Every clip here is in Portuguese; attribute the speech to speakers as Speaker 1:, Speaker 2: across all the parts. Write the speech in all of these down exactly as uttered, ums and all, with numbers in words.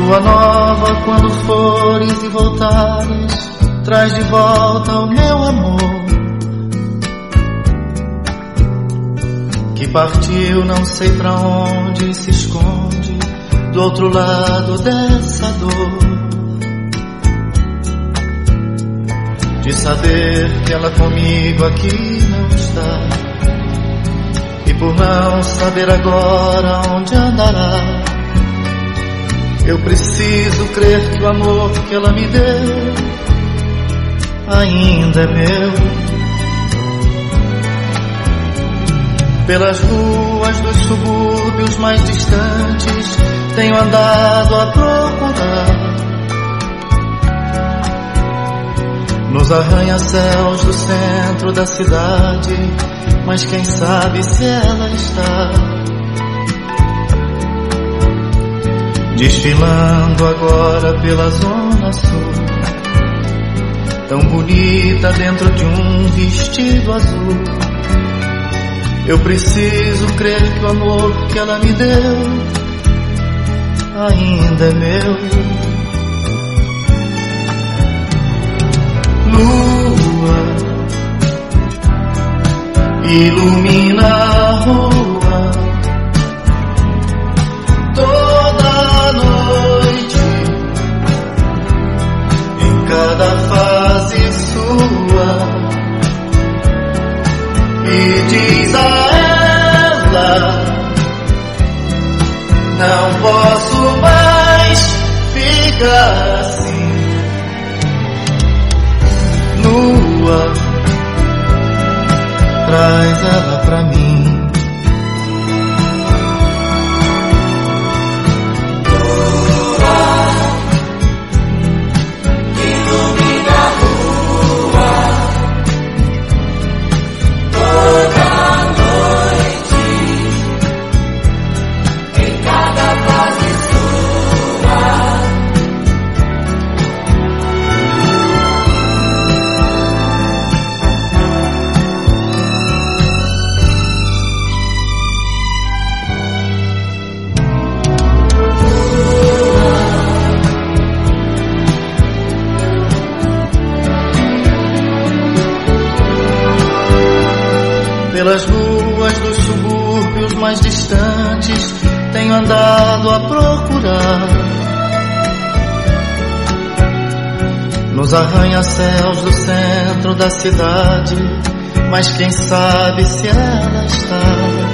Speaker 1: Lua nova, quando fores e voltares, traz de volta o meu amor, que partiu não sei pra onde, se esconde do outro lado dessa dor, de saber que ela comigo aqui não está, e por não saber agora onde andará, eu preciso crer que o amor que ela me deu ainda é meu. Pelas ruas dos subúrbios mais distantes tenho andado a procurar, nos arranha-céus do centro da cidade, mas quem sabe se ela está desfilando agora pela zona sul, tão bonita dentro de um vestido azul. Eu preciso crer que o amor que ela me deu ainda é meu. Lua, ilumina a rua toda noite, em cada fase sua, e diz a ela: não posso mais ficar assim. Lua, traz ela pra mim. Pelas ruas dos subúrbios mais distantes tenho andado a procurar, nos arranha-céus do centro da cidade, mas quem sabe se ela está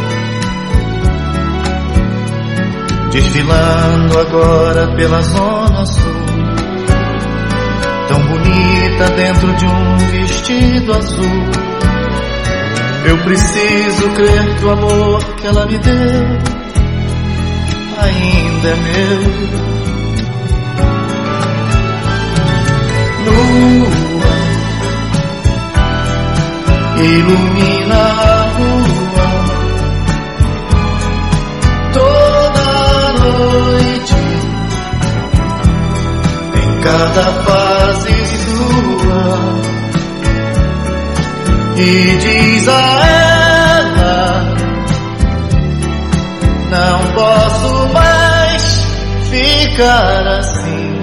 Speaker 1: desfilando agora pela zona sul, tão bonita dentro de um vestido azul. Eu preciso crer que o amor que ela me deu ainda é meu. Lua, ilumina a rua toda noite, em cada fase sua, e diz a ela: não posso mais ficar assim.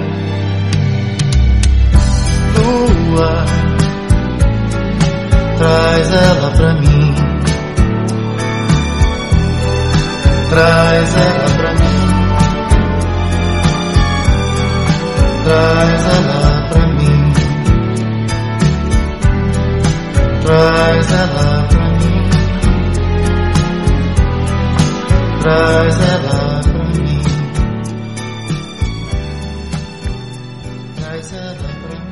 Speaker 1: Lua, traz ela pra mim, traz ela pra mim, traz ela pra mim, traz ela pra mim, traz ela pra mim, traz ela pra mim.